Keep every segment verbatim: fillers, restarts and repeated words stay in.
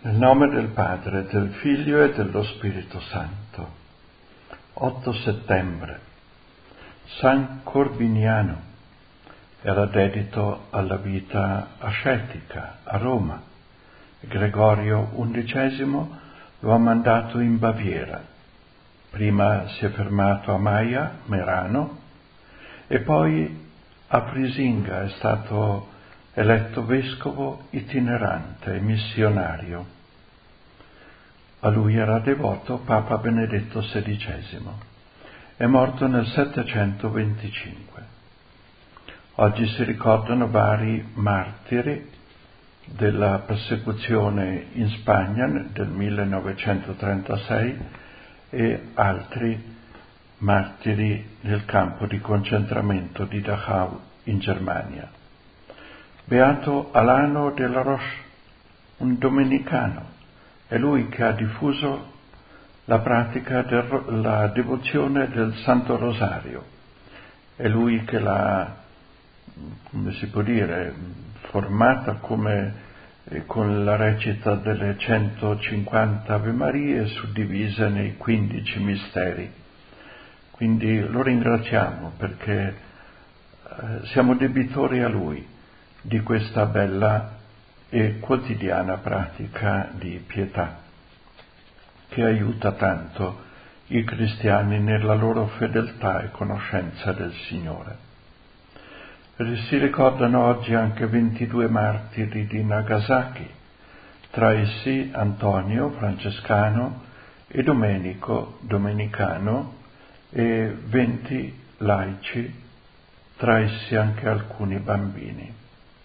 Nel nome del Padre, del Figlio e dello Spirito Santo. otto settembre. San Corbiniano era dedito alla vita ascetica a Roma. Gregorio undicesimo lo ha mandato in Baviera. Prima si è fermato a Maia, Merano, e poi a Frisinga è stato eletto vescovo itinerante e missionario. A lui era devoto Papa Benedetto sedicesimo. È morto nel settecentoventicinque. Oggi si ricordano vari martiri della persecuzione in Spagna del millenovecentotrentasei e altri martiri nel campo di concentramento di Dachau in Germania. Beato Alano de la Roche, un domenicano, è lui che ha diffuso la pratica della devozione del Santo Rosario, è lui che l'ha, come si può dire, formata come eh, con la recita delle centocinquanta Ave Marie suddivise nei quindici misteri. Quindi lo ringraziamo perché eh, siamo debitori a lui di questa bella e quotidiana pratica di pietà che aiuta tanto i cristiani nella loro fedeltà e conoscenza del Signore. Si ricordano oggi anche ventidue martiri di Nagasaki, tra essi Antonio, francescano, e Domenico, domenicano, e venti laici, tra essi anche alcuni bambini.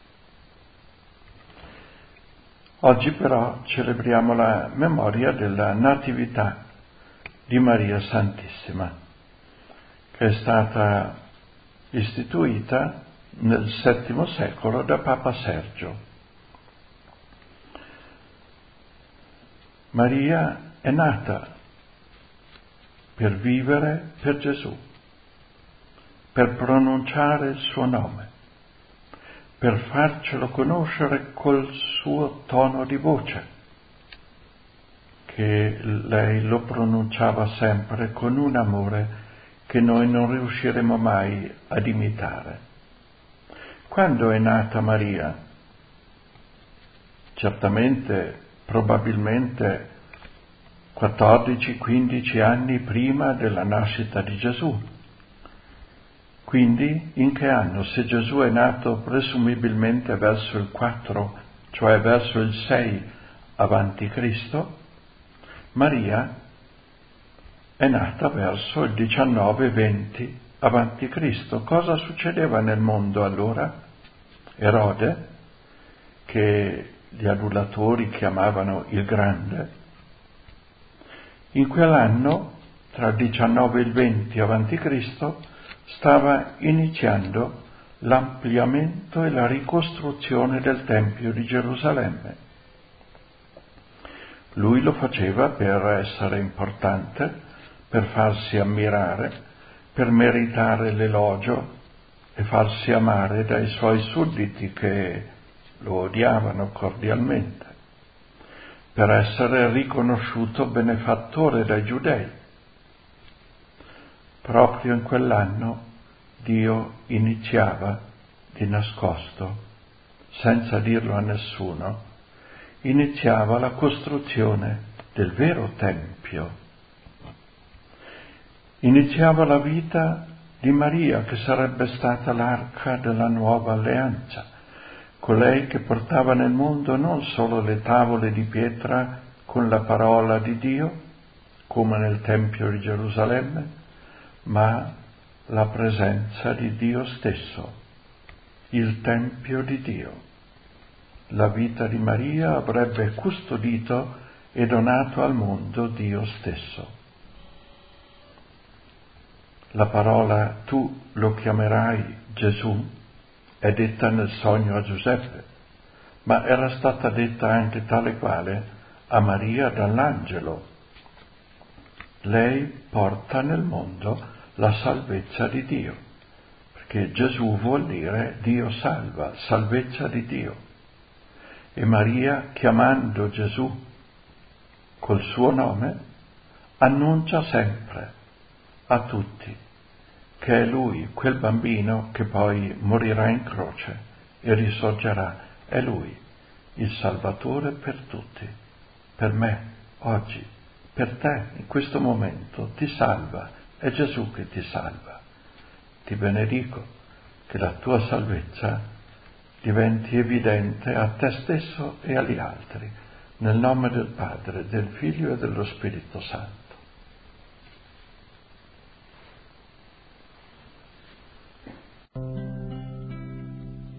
Oggi però celebriamo la memoria della Natività di Maria Santissima, che è stata istituita nel settimo secolo da Papa Sergio. Maria è nata per vivere per Gesù, per pronunciare il suo nome, per farcelo conoscere col suo tono di voce, che lei lo pronunciava sempre con un amore che noi non riusciremo mai ad imitare. Quando è nata Maria? Certamente, probabilmente quattordici quindici anni prima della nascita di Gesù. Quindi, in che anno? Se Gesù è nato presumibilmente verso il quattro, cioè verso il sei avanti Cristo, Maria è nata verso il diciannove venti avanti Cristo. Cosa succedeva nel mondo allora? Erode, che gli adulatori chiamavano il Grande, in quell'anno, tra il diciannove e il venti avanti Cristo, stava iniziando l'ampliamento e la ricostruzione del Tempio di Gerusalemme. Lui lo faceva per essere importante, per farsi ammirare, per meritare l'elogio e farsi amare dai suoi sudditi che lo odiavano cordialmente, per essere riconosciuto benefattore dai giudei. Proprio in quell'anno Dio iniziava di nascosto, senza dirlo a nessuno, iniziava la costruzione del vero Tempio. Iniziava la vita di Maria, che sarebbe stata l'arca della nuova alleanza, colei che portava nel mondo non solo le tavole di pietra con la parola di Dio, come nel Tempio di Gerusalemme, ma la presenza di Dio stesso, il Tempio di Dio. La vita di Maria avrebbe custodito e donato al mondo Dio stesso. La parola tu lo chiamerai Gesù è detta nel sogno a Giuseppe, ma era stata detta anche tale quale a Maria dall'angelo. Lei porta nel mondo la salvezza di Dio, perché Gesù vuol dire Dio salva, salvezza di Dio. E Maria, chiamando Gesù col suo nome, annuncia sempre a tutti che è Lui, quel bambino che poi morirà in croce e risorgerà, è Lui, il Salvatore per tutti, per me, oggi, per te, in questo momento, ti salva, è Gesù che ti salva. Ti benedico che la tua salvezza diventi evidente a te stesso e agli altri, nel nome del Padre, del Figlio e dello Spirito Santo.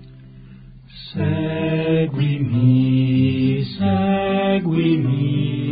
Seguimi, seguimi.